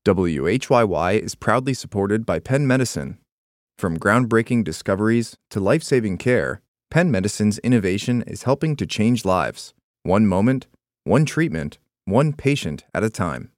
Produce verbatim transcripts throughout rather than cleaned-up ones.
W H Y Y is proudly supported by Penn Medicine. From groundbreaking discoveries to life-saving care, Penn Medicine's innovation is helping to change lives, one moment, one treatment, one patient at a time.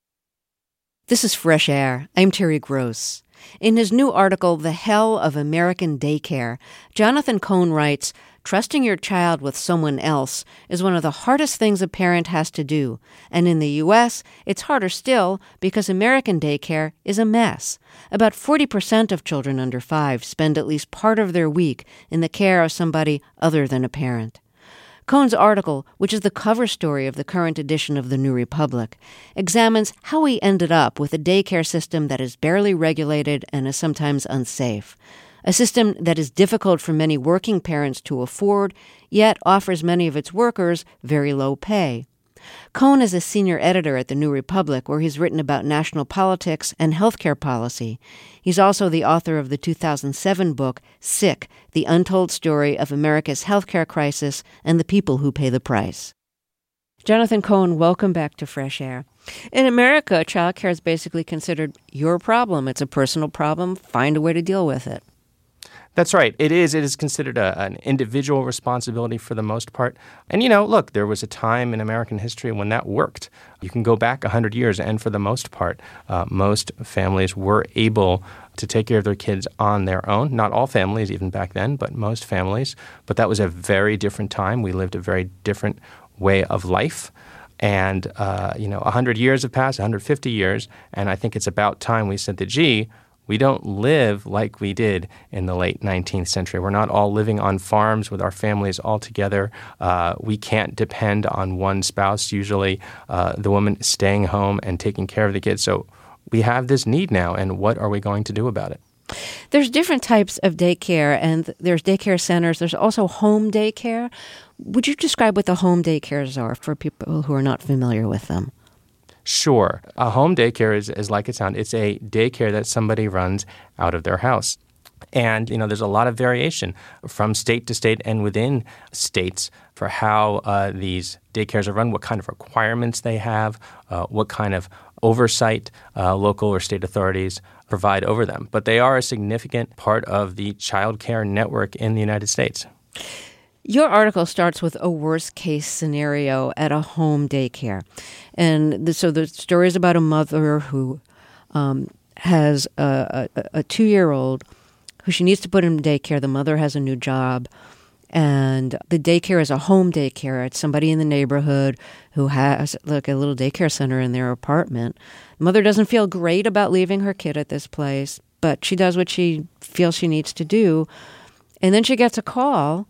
This is Fresh Air. I'm Terry Gross. In his new article, The Hell of American Daycare, Jonathan Cohn writes, trusting your child with someone else is one of the hardest things a parent has to do. And in the U S, it's harder still because American daycare is a mess. About forty percent of children under five spend at least part of their week in the care of somebody other than a parent. Cohn's article, which is the cover story of the current edition of The New Republic, examines how we ended up with a daycare system that is barely regulated and is sometimes unsafe. A system that is difficult for many working parents to afford, yet offers many of its workers very low pay. Cohn is a senior editor at The New Republic, where he's written about national politics and healthcare policy. He's also the author of the two thousand seven book, Sick, The Untold Story of America's Healthcare Crisis and the People Who Pay the Price. Jonathan Cohn, welcome back to Fresh Air. In America, childcare is basically considered your problem. It's a personal problem. Find a way to deal with it. That's right. It is. It is considered a, an individual responsibility for the most part. And, you know, look, there was a time in American history when that worked. You can go back one hundred years, and for the most part, uh, most families were able to take care of their kids on their own. Not all families, even back then, but most families. But that was a very different time. We lived a very different way of life. And, uh, you know, one hundred years have passed, one hundred fifty years, and I think it's about time we said that, gee, we don't live like we did in the late nineteenth century. We're not all living on farms with our families all together. Uh, we can't depend on one spouse, usually uh, the woman staying home and taking care of the kids. So we have this need now, and what are we going to do about it? There's different types of daycare, and there's daycare centers. There's also home daycare. Would you describe what the home daycares are for people who are not familiar with them? Sure. A home daycare is, is like it sounds. It's a daycare that somebody runs out of their house. And, you know, there's a lot of variation from state to state and within states for how uh, these daycares are run, what kind of requirements they have, uh, what kind of oversight uh, local or state authorities provide over them. But they are a significant part of the child care network in the United States. Your article starts with a worst-case scenario at a home daycare. And the, so the story is about a mother who um, has a, a, a two-year-old who she needs to put in daycare. The mother has a new job, and the daycare is a home daycare. It's somebody in the neighborhood who has like a little daycare center in their apartment. The mother doesn't feel great about leaving her kid at this place, but she does what she feels she needs to do. And then she gets a call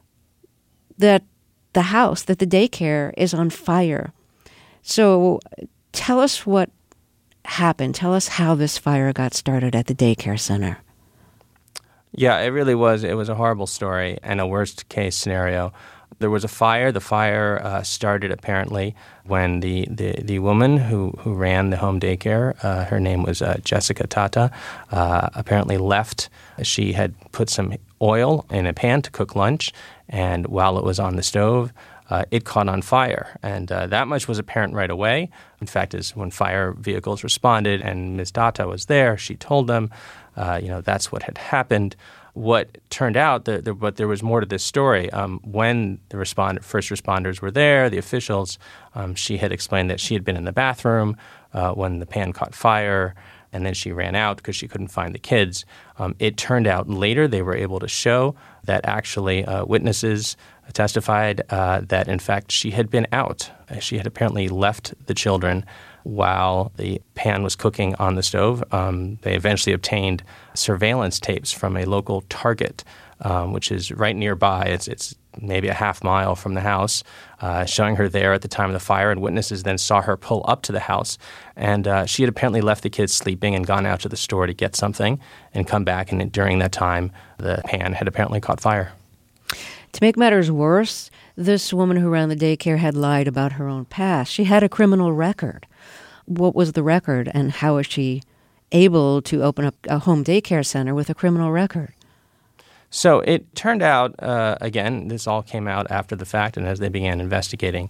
that the house, that the daycare is on fire. So tell us what happened. Tell us how this fire got started at the daycare center. Yeah, it really was. It was a horrible story and a worst-case scenario. There was a fire. The fire uh, started apparently when the, the, the woman who, who ran the home daycare, uh, her name was uh, Jessica Tata, uh, apparently left. She had put some oil in a pan to cook lunch, and while it was on the stove, uh, it caught on fire. And uh, that much was apparent right away. In fact, as when fire vehicles responded and Miz Tata was there, she told them, uh, you know, that's what had happened. What turned out, the, the, but there was more to this story. Um, when the respond, first responders were there, the officials, um, she had explained that she had been in the bathroom uh, when the pan caught fire, and then she ran out because she couldn't find the kids. Um, it turned out later they were able to show that actually uh, witnesses testified uh, that, in fact, she had been out. She had apparently left the children while the pan was cooking on the stove. Um, they eventually obtained surveillance tapes from a local Target, um, which is right nearby. It's, it's maybe a half mile from the house, uh, showing her there at the time of the fire, and witnesses then saw her pull up to the house. And uh, she had apparently left the kids sleeping and gone out to the store to get something and come back, and during that time, the pan had apparently caught fire. To make matters worse, this woman who ran the daycare had lied about her own past. She had a criminal record. What was the record, and how was she able to open up a home daycare center with a criminal record? So it turned out, uh, again, this all came out after the fact, and as they began investigating,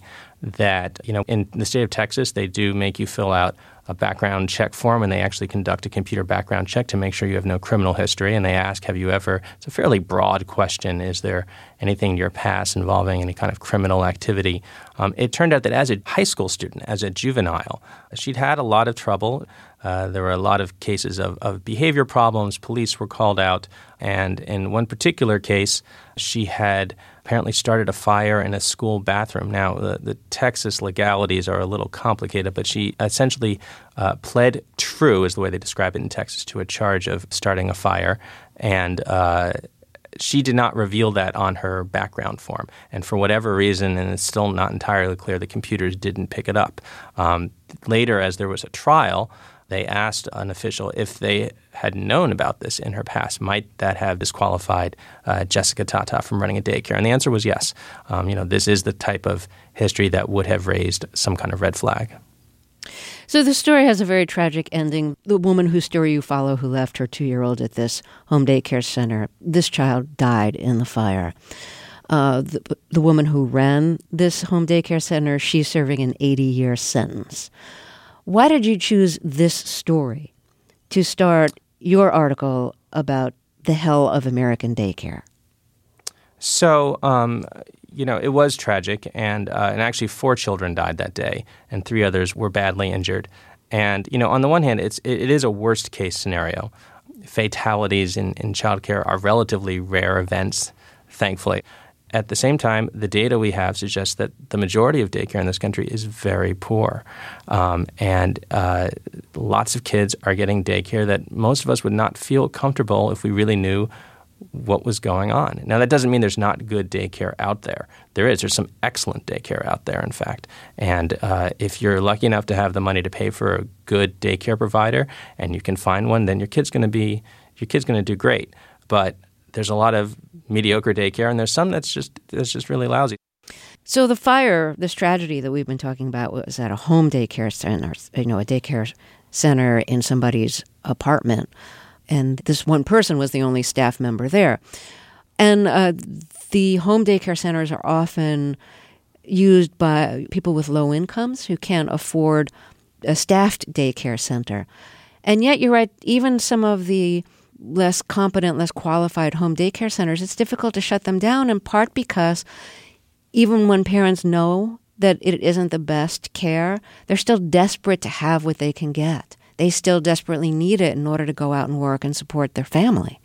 that, you know, in the state of Texas, they do make you fill out a background check form, and they actually conduct a computer background check to make sure you have no criminal history. And they ask, have you ever, it's a fairly broad question, is there anything in your past involving any kind of criminal activity? Um, it turned out that as a high school student, as a juvenile, she'd had a lot of trouble. Uh, there were a lot of cases of, of behavior problems. Police were called out. And in one particular case, she had apparently started a fire in a school bathroom. Now, the, the Texas legalities are a little complicated, but she essentially uh, pled true, is the way they describe it in Texas, to a charge of starting a fire. And uh, she did not reveal that on her background form. And for whatever reason, and it's still not entirely clear, the computers didn't pick it up. Um, later, as there was a trial, they asked an official if they had known about this in her past. Might that have disqualified uh, Jessica Tata from running a daycare? And the answer was yes. Um, you know, this is the type of history that would have raised some kind of red flag. So the story has a very tragic ending. The woman whose story you follow, who left her two-year-old at this home daycare center, this child died in the fire. Uh, the, the woman who ran this home daycare center, she's serving an eighty-year sentence. Why did you choose this story to start your article about the hell of American daycare? So, um, you know, it was tragic, and uh, and actually four children died that day, and three others were badly injured. And, you know, on the one hand, it's it, it is a worst-case scenario. Fatalities in, in childcare are relatively rare events, thankfully. At the same time, the data we have suggests that the majority of daycare in this country is very poor. Um, and uh, lots of kids are getting daycare that most of us would not feel comfortable if we really knew what was going on. Now, that doesn't mean there's not good daycare out there. There is. There's some excellent daycare out there, in fact. And uh, if you're lucky enough to have the money to pay for a good daycare provider and you can find one, then your kid's going to be your kid's going to do great. But there's a lot of mediocre daycare, and there's some that's just that's just really lousy. So the fire, this tragedy that we've been talking about, was at a home daycare center, you know, a daycare center in somebody's apartment. And this one person was the only staff member there. And uh, the home daycare centers are often used by people with low incomes who can't afford a staffed daycare center. And yet, you're right, even some of the less competent, less qualified home daycare centers, it's difficult to shut them down, in part because even when parents know that it isn't the best care, they're still desperate to have what they can get. They still desperately need it in order to go out and work and support their family.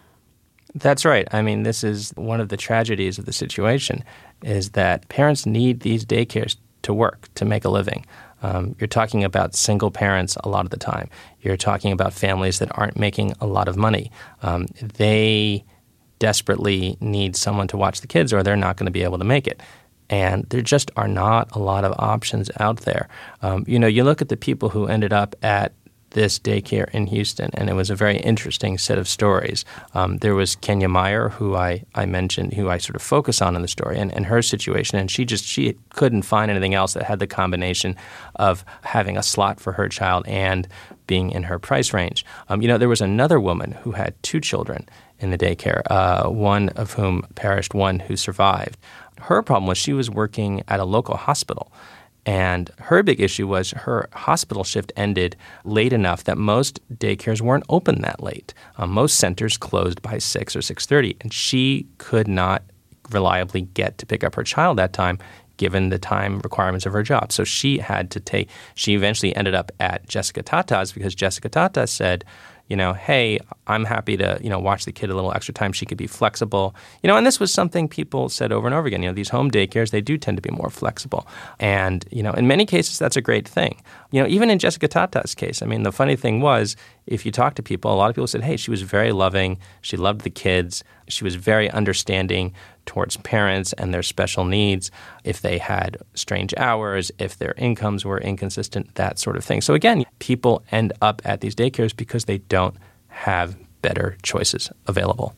That's right. I mean, this is one of the tragedies of the situation, is that parents need these daycares to work, to make a living. Um, you're talking about single parents a lot of the time. You're talking about families that aren't making a lot of money. Um, they desperately need someone to watch the kids, or they're not going to be able to make it. And there just are not a lot of options out there. Um, you know, you look at the people who ended up at this daycare in Houston, and it was a very interesting set of stories. Um, there was Kenya Meyer, who I, I mentioned, who I sort of focus on in the story, and, and her situation, and she just she couldn't find anything else that had the combination of having a slot for her child and being in her price range. Um, you know, there was another woman who had two children in the daycare, uh, one of whom perished, one who survived. Her problem was she was working at a local hospital. And her big issue was her hospital shift ended late enough that most daycares weren't open that late. Um, most centers closed by six or six thirty, and she could not reliably get to pick up her child that time given the time requirements of her job. So she had to take – she eventually ended up at Jessica Tata's because Jessica Tata said – you know, hey, I'm happy to, you know, watch the kid a little extra time. She could be flexible. You know, and this was something people said over and over again. You know, these home daycares, they do tend to be more flexible. And, you know, in many cases, that's a great thing. You know, even in Jessica Tata's case, I mean, the funny thing was, if you talk to people, a lot of people said, hey, she was very loving. She loved the kids. She was very understanding towards parents and their special needs, if they had strange hours, if their incomes were inconsistent, that sort of thing. So again, people end up at these daycares because they don't have better choices available.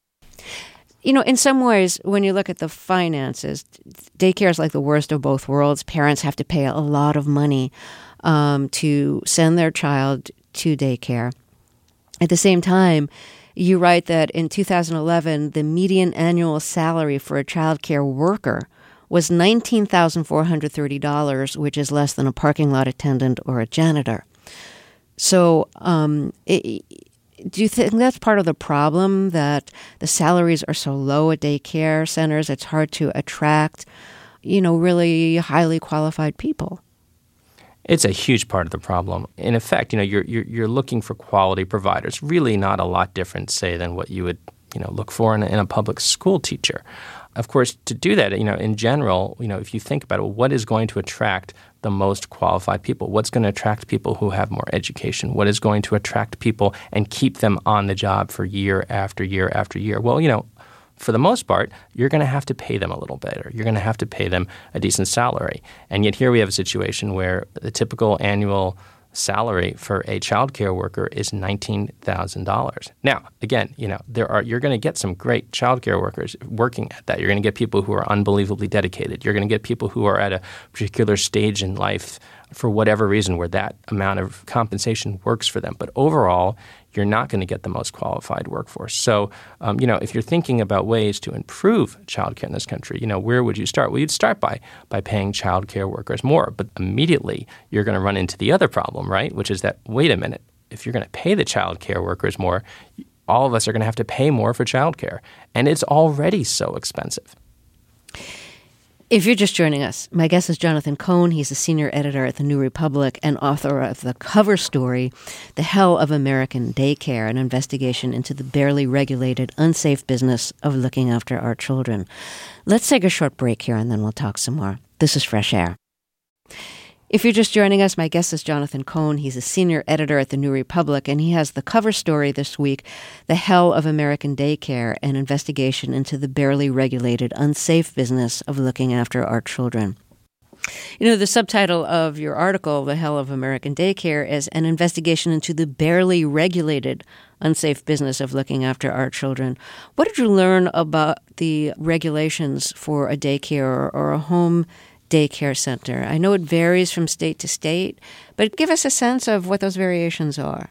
You know, in some ways, when you look at the finances, daycare is like the worst of both worlds. Parents have to pay a lot of money um, to send their child to daycare. At the same time, you write that in two thousand eleven, the median annual salary for a child care worker was nineteen thousand four hundred thirty dollars, which is less than a parking lot attendant or a janitor. So um, it, do you think that's part of the problem, that the salaries are so low at daycare centers, it's hard to attract, you know, really highly qualified people? It's a huge part of the problem. In effect, you know, you're, you're you're looking for quality providers. Really, not a lot different, say, than what you would, you know, look for in a, in a public school teacher. Of course, to do that, you know, in general, you know, if you think about it, what is going to attract the most qualified people? What's going to attract people who have more education? What is going to attract people and keep them on the job for year after year after year? Well, you know, for the most part, you're going to have to pay them a little better. You're going to have to pay them a decent salary. And yet here we have a situation where the typical annual salary for a child care worker is nineteen thousand dollars. Now, again, you know, there are you're going to get some great child care workers working at that. You're going to get people who are unbelievably dedicated. You're going to get people who are at a particular stage in life for whatever reason where that amount of compensation works for them. But overall, you're not going to get the most qualified workforce. So, um, you know, if you're thinking about ways to improve childcare in this country, you know, where would you start? Well, you'd start by by paying childcare workers more. But immediately, you're going to run into the other problem, right? Which is that, wait a minute, if you're going to pay the childcare workers more, all of us are going to have to pay more for childcare. And it's already so expensive. If you're just joining us, my guest is Jonathan Cohn. He's a senior editor at The New Republic and author of the cover story, The Hell of American Daycare, an investigation into the barely regulated, unsafe business of looking after our children. Let's take a short break here, and then we'll talk some more. This is Fresh Air. If you're just joining us, my guest is Jonathan Cohn. He's a senior editor at The New Republic, and he has the cover story this week, The Hell of American Daycare, an investigation into the barely regulated, unsafe business of looking after our children. You know, the subtitle of your article, The Hell of American Daycare, is an investigation into the barely regulated, unsafe business of looking after our children. What did you learn about the regulations for a daycare or a home daycare center? I know it varies from state to state, but give us a sense of what those variations are.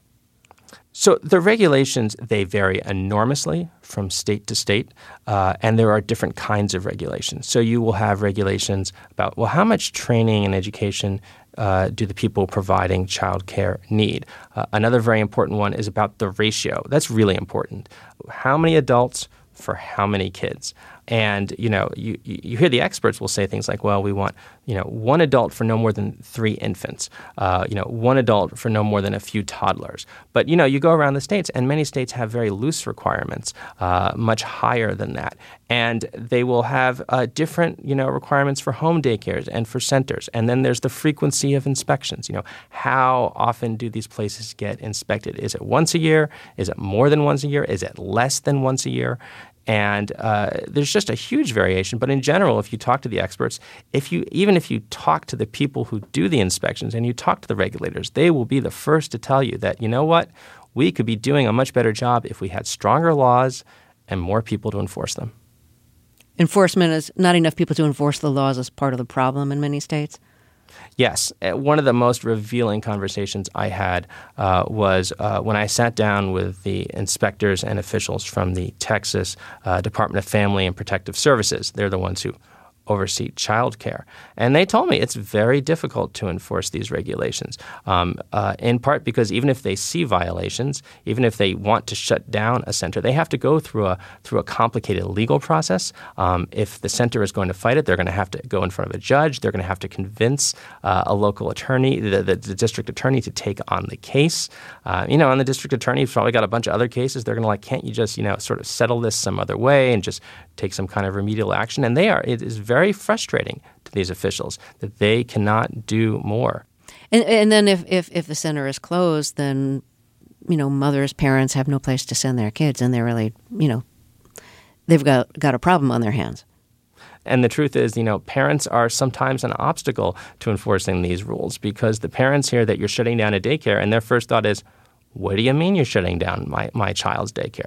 So the regulations, they vary enormously from state to state, uh, and there are different kinds of regulations. So you will have regulations about, well, how much training and education uh, do the people providing child care need? Uh, another very important one is about the ratio. That's really important. How many adults for how many kids? And, you know, you, you hear the experts will say things like, well, we want, you know, one adult for no more than three infants, uh, you know, one adult for no more than a few toddlers. But, you know, you go around the states, and many states have very loose requirements, uh, much higher than that. And they will have uh, different, you know, requirements for home daycares and for centers. And then there's the frequency of inspections. You know, how often do these places get inspected? Is it once a year? Is it more than once a year? Is it less than once a year? And uh, there's just a huge variation. But in general, if you talk to the experts, if you even if you talk to the people who do the inspections and you talk to the regulators, they will be the first to tell you that, you know what, we could be doing a much better job if we had stronger laws and more people to enforce them. Enforcement is not enough people to enforce the laws as part of the problem in many states? Yes. One of the most revealing conversations I had uh, was uh, when I sat down with the inspectors and officials from the Texas uh, Department of Family and Protective Services. They're the ones who oversee child care. And they told me it's very difficult to enforce these regulations, um, uh, in part because even if they see violations, even if they want to shut down a center, they have to go through a through a complicated legal process. Um, if the center is going to fight it, they're going to have to go in front of a judge. They're going to have to convince uh, a local attorney, the, the, the district attorney, to take on the case. Uh, you know, and the district attorney's probably got a bunch of other cases. They're going to like, can't you just, you know, sort of settle this some other way and just take some kind of remedial action? And they are. It is very very frustrating to these officials that they cannot do more. And, and then if, if, if the center is closed, then, you know, mothers, parents have no place to send their kids, and they're really, you know, they've got, got a problem on their hands. And the truth is, you know, parents are sometimes an obstacle to enforcing these rules, because the parents hear that you're shutting down a daycare and their first thought is, what do you mean you're shutting down my, my child's daycare?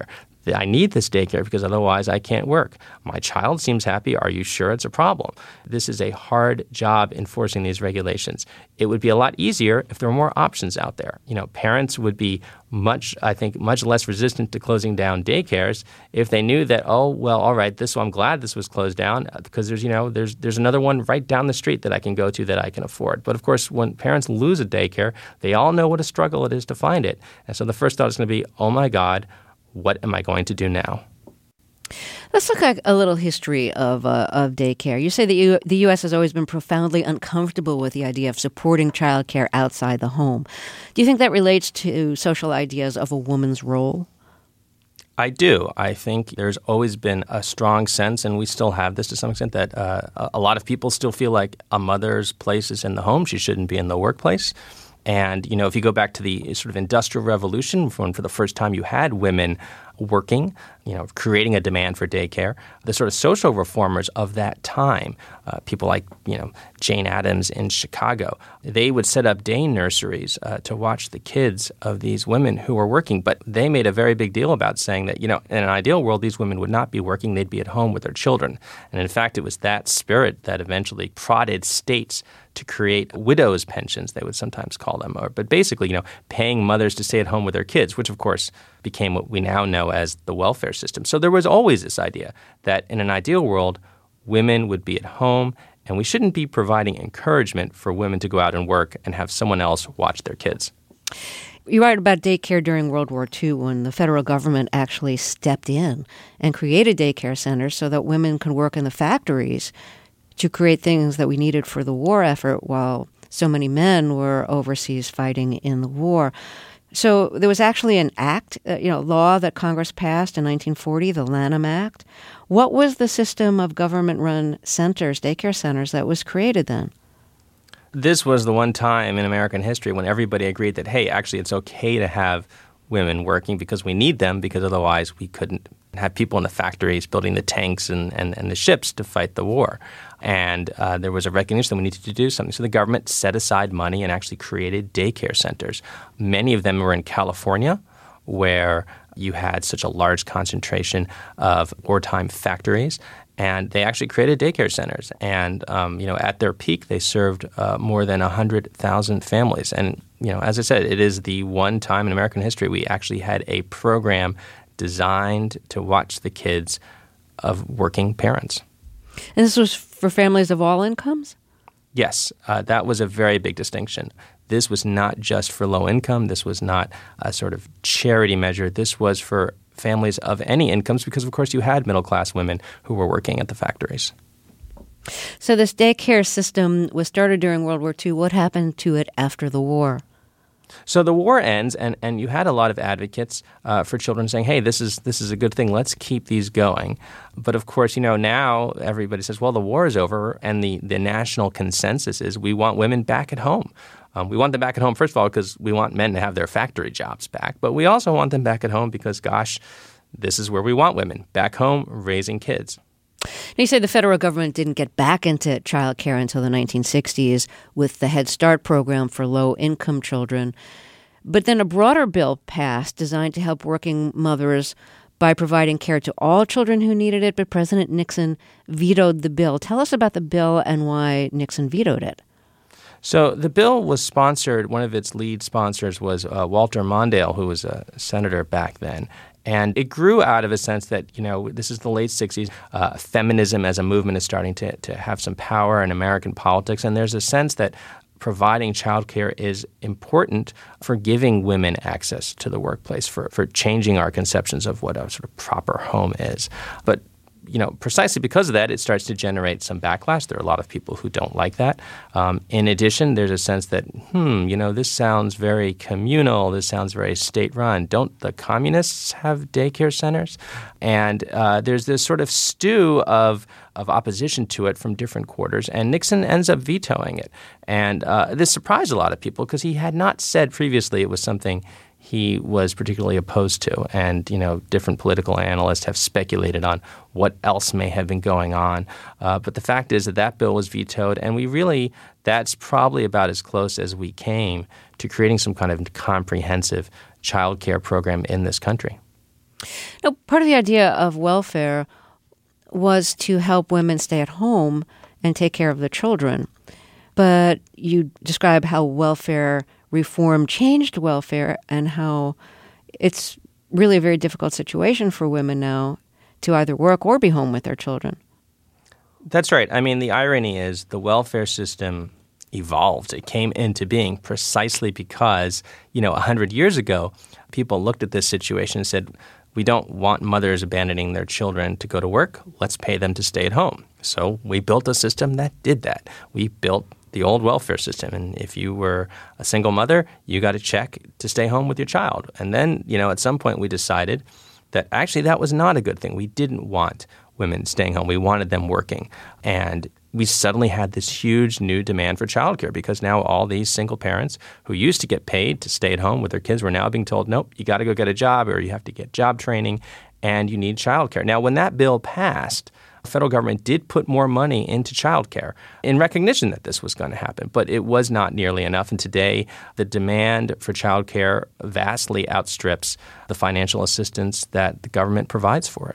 I need this daycare because otherwise I can't work. My child seems happy. Are you sure it's a problem? This is a hard job enforcing these regulations. It would be a lot easier if there were more options out there. You know, parents would be much, I think, much less resistant to closing down daycares if they knew that, oh, well, all right, this I'm glad this was closed down because there's, you know, there's there's another one right down the street that I can go to that I can afford. But of course, when parents lose a daycare, they all know what a struggle it is to find it. And so the first thought is going to be, oh my God, what am I going to do now? Let's look at a little history of uh, of daycare. You say that you, the U S has always been profoundly uncomfortable with the idea of supporting childcare outside the home. Do you think that relates to social ideas of a woman's role? I do. I think there's always been a strong sense, and we still have this to some extent, that uh, a lot of people still feel like a mother's place is in the home. She shouldn't be in the workplace. And, you know, if you go back to the sort of Industrial Revolution, when for the first time you had women working, you know, creating a demand for daycare, the sort of social reformers of that time, uh, people like, you know, Jane Addams in Chicago, they would set up day nurseries uh, to watch the kids of these women who were working. But they made a very big deal about saying that, you know, in an ideal world, these women would not be working. They'd be at home with their children. And in fact, it was that spirit that eventually prodded states to create widows' pensions, they would sometimes call them. Or, but basically, you know, paying mothers to stay at home with their kids, which, of course, became what we now know as the welfare system. So there was always this idea that in an ideal world, women would be at home, and we shouldn't be providing encouragement for women to go out and work and have someone else watch their kids. You write about daycare during World War Two when the federal government actually stepped in and created daycare centers so that women could work in the factories to create things that we needed for the war effort while so many men were overseas fighting in the war. So there was actually an act, uh, you know, law that Congress passed in nineteen forty, the Lanham Act. What was the system of government-run centers, daycare centers, that was created then? This was the one time in American history when everybody agreed that, hey, actually it's okay to have women working because we need them, because otherwise we couldn't have people in the factories building the tanks and, and, and the ships to fight the war. And uh, there was a recognition that we needed to do something. So the government set aside money and actually created daycare centers. Many of them were in California, where you had such a large concentration of wartime factories. And they actually created daycare centers. And, um, you know, at their peak, they served uh, more than one hundred thousand families. And, you know, as I said, it is the one time in American history we actually had a program designed to watch the kids of working parents. And this was for families of all incomes? Yes, uh, that was a very big distinction. This was not just for low income. This was not a sort of charity measure. This was for families of any incomes because, of course, you had middle-class women who were working at the factories. So this daycare system was started during World War Two. What happened to it after the war? So the war ends, and, and you had a lot of advocates uh, for children saying, hey, this is this is a good thing. Let's keep these going. But, of course, you know, now everybody says, well, the war is over, and the, the national consensus is we want women back at home. Um, we want them back at home, first of all, because we want men to have their factory jobs back. But we also want them back at home because, gosh, this is where we want women, back home raising kids. Now, you say the federal government didn't get back into child care until the nineteen sixties with the Head Start program for low-income children. But then a broader bill passed designed to help working mothers by providing care to all children who needed it, but President Nixon vetoed the bill. Tell us about the bill and why Nixon vetoed it. So the bill was sponsored, one of its lead sponsors was uh, Walter Mondale, who was a senator back then. And it grew out of a sense that, you know, this is the late sixties. Uh, feminism as a movement is starting to, to have some power in American politics. And there's a sense that providing childcare is important for giving women access to the workplace, for, for changing our conceptions of what a sort of proper home is. But you know, precisely because of that, it starts to generate some backlash. There are a lot of people who don't like that. Um, in addition, there's a sense that, hmm, you know, this sounds very communal. This sounds very state-run. Don't the communists have daycare centers? And uh, there's this sort of stew of of opposition to it from different quarters, and Nixon ends up vetoing it. And uh, this surprised a lot of people because he had not said previously it was something he was particularly opposed to. And, you know, different political analysts have speculated on what else may have been going on. Uh, but the fact is that that bill was vetoed, and we really, that's probably about as close as we came to creating some kind of comprehensive child care program in this country. Now, part of the idea of welfare was to help women stay at home and take care of the children. But you describe how welfare reform changed welfare and how it's really a very difficult situation for women now to either work or be home with their children. That's right. I mean, the irony is the welfare system evolved. It came into being precisely because, you know, one hundred years ago, people looked at this situation and said, we don't want mothers abandoning their children to go to work. Let's pay them to stay at home. So we built a system that did that. We built the old welfare system. And if you were a single mother, you got a check to stay home with your child. And then, you know, at some point we decided that actually that was not a good thing. We didn't want women staying home. We wanted them working. And we suddenly had this huge new demand for childcare because now all these single parents who used to get paid to stay at home with their kids were now being told, nope, you got to go get a job or you have to get job training and you need childcare. Now, when that bill passed, the federal government did put more money into childcare in recognition that this was going to happen, but it was not nearly enough. And today, the demand for childcare vastly outstrips the financial assistance that the government provides for it.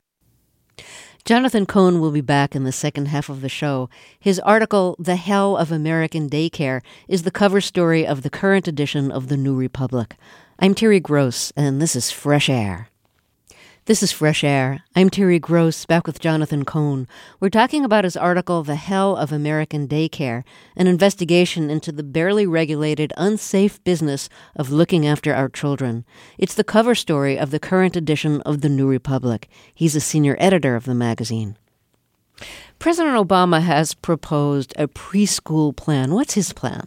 Jonathan Cohn will be back in the second half of the show. His article, The Hell of American Daycare, is the cover story of the current edition of The New Republic. I'm Terry Gross, and this is Fresh Air. This is Fresh Air. I'm Terry Gross, back with Jonathan Cohn. We're talking about his article, The Hell of American Daycare, an investigation into the barely regulated, unsafe business of looking after our children. It's the cover story of the current edition of The New Republic. He's a senior editor of the magazine. President Obama has proposed a preschool plan. What's his plan?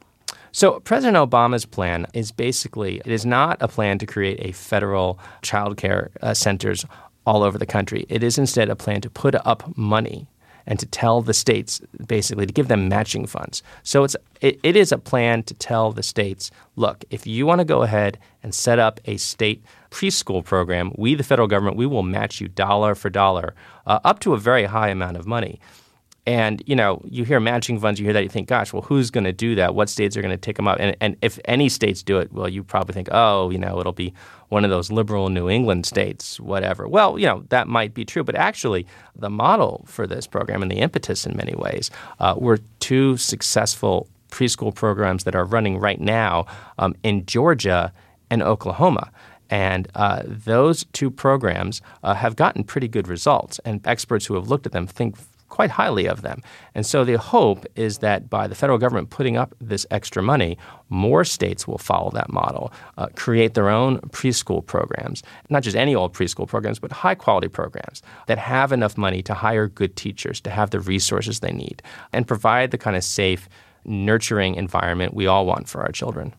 So President Obama's plan is basically, it is not a plan to create a federal child care uh, centers all over the country. It is instead a plan to put up money and to tell the states, basically, to give them matching funds. So it's it, it is a plan to tell the states, look, if you want to go ahead and set up a state preschool program, we, the federal government, we will match you dollar for dollar uh, up to a very high amount of money. And, you know, you hear matching funds, you hear that, you think, gosh, well, who's going to do that? What states are going to take them up? And, and if any states do it, well, you probably think, oh, you know, it'll be one of those liberal New England states, whatever. Well, you know, that might be true. But actually, the model for this program and the impetus in many ways uh, were two successful preschool programs that are running right now um, in Georgia and Oklahoma. And uh, those two programs uh, have gotten pretty good results. And experts who have looked at them think quite highly of them. And so the hope is that by the federal government putting up this extra money, more states will follow that model, uh, create their own preschool programs, not just any old preschool programs, but high-quality programs that have enough money to hire good teachers, to have the resources they need, and provide the kind of safe, nurturing environment we all want for our children.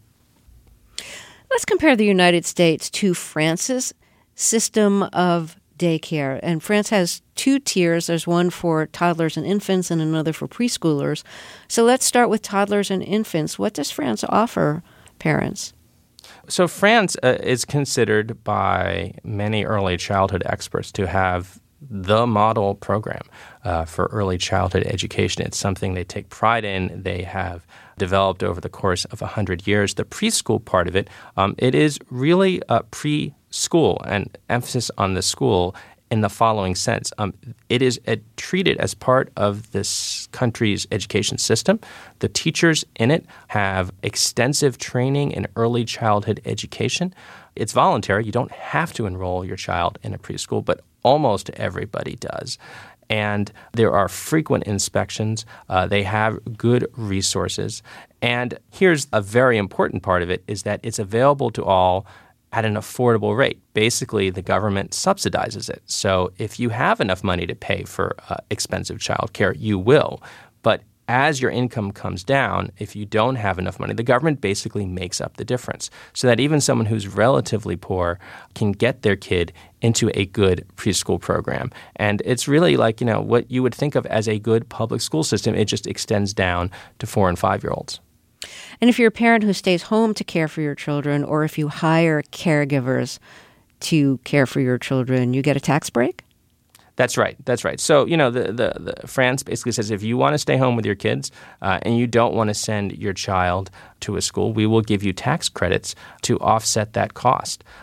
Let's compare the United States to France's system of daycare. And France has two tiers. There's one for toddlers and infants and another for preschoolers. So let's start with toddlers and infants. What does France offer parents? So France uh, is considered by many early childhood experts to have the model program uh, for early childhood education. It's something they take pride in. They have developed over the course of one hundred years. The preschool part of it, um, it is really a preschool, and emphasis on the school in the following sense. Um, it is uh, treated as part of this country's education system. The teachers in it have extensive training in early childhood education. It's voluntary. You don't have to enroll your child in a preschool, but almost everybody does. And there are frequent inspections. Uh, they have good resources. And here's a very important part of it is that it's available to all at an affordable rate. Basically, the government subsidizes it. So if you have enough money to pay for uh, expensive childcare, you will. But as your income comes down, if you don't have enough money, the government basically makes up the difference so that even someone who's relatively poor can get their kid into a good preschool program. And it's really like, you know, what you would think of as a good public school system. It just extends down to four and five-year-olds. And if you're a parent who stays home to care for your children, or if you hire caregivers to care for your children, you get a tax break? That's right. That's right. So, you know, the, the, the France basically says if you want to stay home with your kids uh, and you don't want to send your child to a school, we will give you tax credits to offset that cost.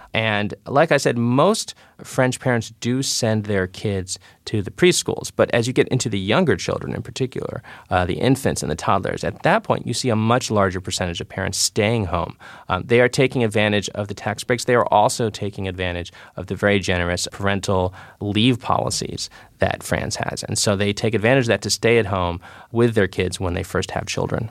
And like I said, most French parents do send their kids to the preschools. But as you get into the younger children in particular, uh, the infants and the toddlers, at that point you see a much larger percentage of parents staying home. Um, they are taking advantage of the tax breaks. They are also taking advantage of the very generous parental leave policies that France has. And so they take advantage of that to stay at home with their kids when they first have children.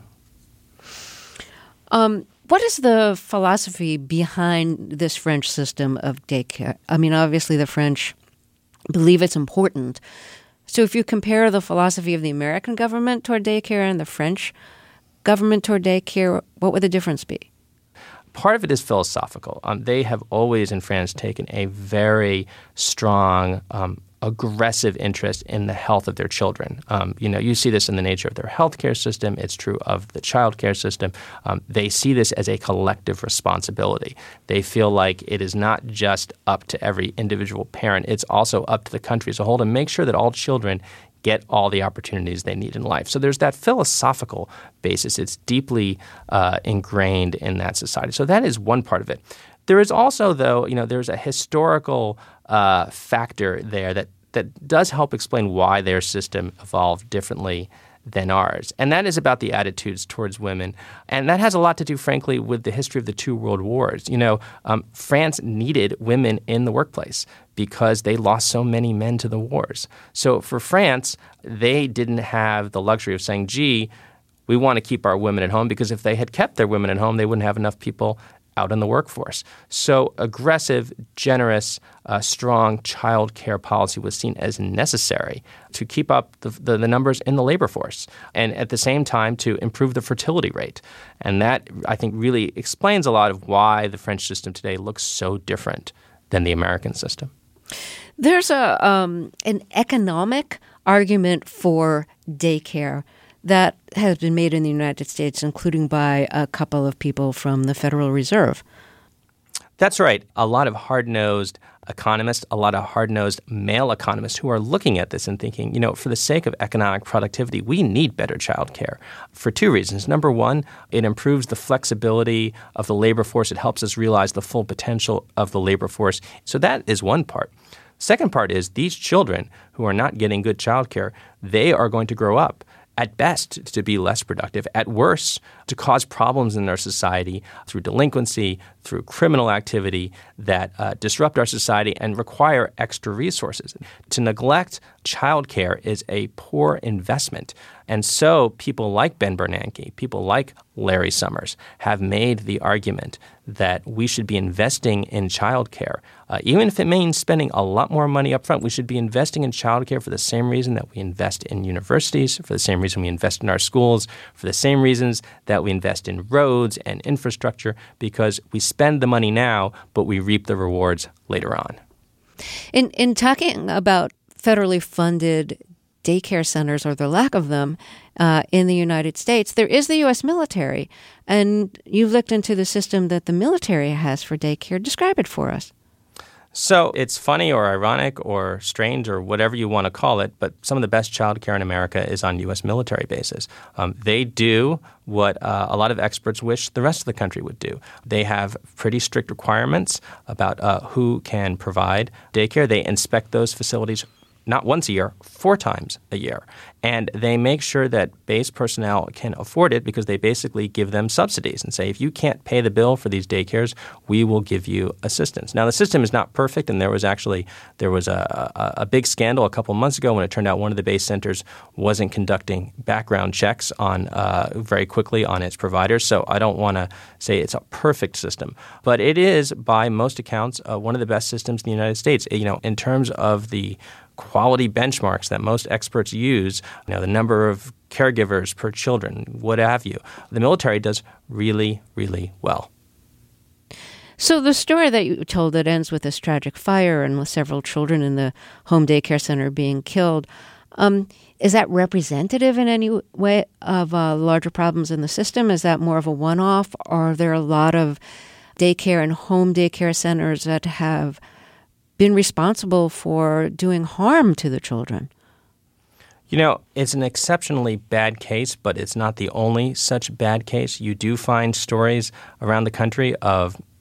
Um, what is the philosophy behind this French system of daycare? I mean, obviously the French believe it's important. So if you compare the philosophy of the American government toward daycare and the French government toward daycare, what would the difference be? Part of it is philosophical. Um, they have always in France taken a very strong um aggressive interest in the health of their children. Um, you know, you see this in the nature of their healthcare system. It's true of the childcare system. Um, they see this as a collective responsibility. They feel like it is not just up to every individual parent. It's also up to the country as a whole to make sure that all children get all the opportunities they need in life. So there's that philosophical basis. It's deeply uh, ingrained in that society. So that is one part of it. There is also, though, you know, there's a historical uh, factor there that, that does help explain why their system evolved differently than ours. And that is about the attitudes towards women. And that has a lot to do, frankly, with the history of the two world wars. You know, um, France needed women in the workplace because they lost so many men to the wars. So for France, they didn't have the luxury of saying, gee, we want to keep our women at home, because if they had kept their women at home, they wouldn't have enough people out in the workforce. So aggressive, generous, uh, strong child care policy was seen as necessary to keep up the, the, the numbers in the labor force, and at the same time to improve the fertility rate. And that, I think, really explains a lot of why the French system today looks so different than the American system. There's a um, an economic argument for daycare that has been made in the United States, including by a couple of people from the Federal Reserve. That's right. A lot of hard-nosed economists, a lot of hard-nosed male economists who are looking at this and thinking, you know, for the sake of economic productivity, we need better child care for two reasons. Number one, it improves the flexibility of the labor force. It helps us realize the full potential of the labor force. So that is one part. Second part is these children who are not getting good child care, they are going to grow up at best to be less productive, at worst to cause problems in our society through delinquency, through criminal activity that uh, disrupt our society and require extra resources. To neglect childcare is a poor investment. And so people like Ben Bernanke, people like Larry Summers have made the argument that we should be investing in childcare. Uh, even if it means spending a lot more money up front, we should be investing in childcare for the same reason that we invest in universities, for the same reason we invest in our schools, for the same reasons that we invest in roads and infrastructure, because we spend the money now, but we reap the rewards later on. In in talking about federally funded daycare centers, or the lack of them, uh, in the United States, there is the U S military. And you've looked into the system that the military has for daycare. Describe it for us. So it's funny or ironic or strange or whatever you want to call it, but some of the best child care in America is on U S military bases. Um, they do what uh, a lot of experts wish the rest of the country would do. They have pretty strict requirements about uh, who can provide daycare. They inspect those facilities not once a year, four times a year. And they make sure that base personnel can afford it because they basically give them subsidies and say, if you can't pay the bill for these daycares, we will give you assistance. Now, the system is not perfect, and there was actually there was a, a, a big scandal a couple months ago when it turned out one of the base centers wasn't conducting background checks on uh, very quickly on its providers. So I don't want to say it's a perfect system. But it is, by most accounts, uh, one of the best systems in the United States. You know, in terms of the quality benchmarks that most experts use, you know, the number of caregivers per children, what have you. The military does really, really well. So the story that you told that ends with this tragic fire and with several children in the home daycare center being killed, um, is that representative in any way of uh, larger problems in the system? Is that more of a one-off, or are there a lot of daycare and home daycare centers that have been responsible for doing harm to the children? You know, it's an exceptionally bad case, but it's not the only such bad case. You do find stories around the country of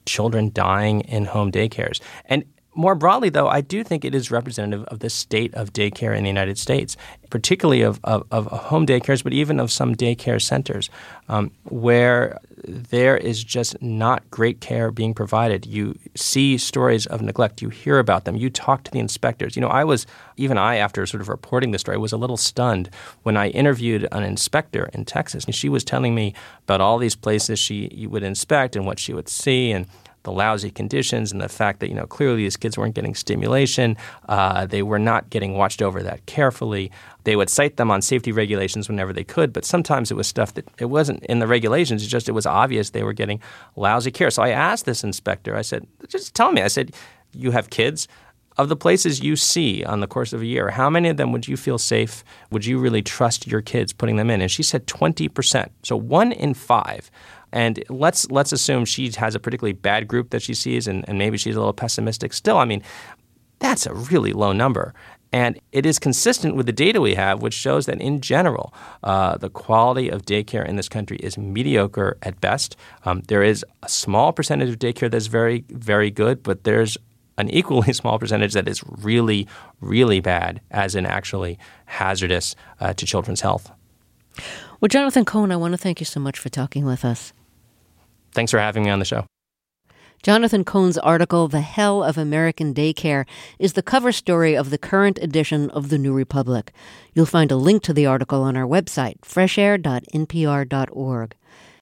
children dying in home daycares. And more broadly, though, I do think it is representative of the state of daycare in the United States, particularly of, of, of home daycares, but even of some daycare centers um, where there is just not great care being provided. You see stories of neglect. You hear about them. You talk to the inspectors. You know, I was, even I, after sort of reporting the story, was a little stunned when I interviewed an inspector in Texas. And she was telling me about all these places she would inspect and what she would see and the lousy conditions and the fact that, you know, clearly these kids weren't getting stimulation. Uh, they were not getting watched over that carefully. They would cite them on safety regulations whenever they could, but sometimes it was stuff that it wasn't in the regulations. It's just it was obvious they were getting lousy care. So I asked this inspector, I said, just tell me, I said, you have kids. Of the places you see on the course of a year, how many of them would you feel safe? Would you really trust your kids putting them in? And she said twenty percent. So one in five. And let's let's assume she has a particularly bad group that she sees and, and maybe she's a little pessimistic. Still, I mean, that's a really low number. And it is consistent with the data we have, which shows that in general, uh, the quality of daycare in this country is mediocre at best. Um, there is a small percentage of daycare that's very, very good, but there's an equally small percentage that is really, really bad, as in actually hazardous uh, to children's health. Well, Jonathan Cohn, I want to thank you so much for talking with us. Thanks for having me on the show. Jonathan Cohn's article, The Hell of American Daycare, is the cover story of the current edition of The New Republic. You'll find a link to the article on our website, fresh air dot n p r dot org.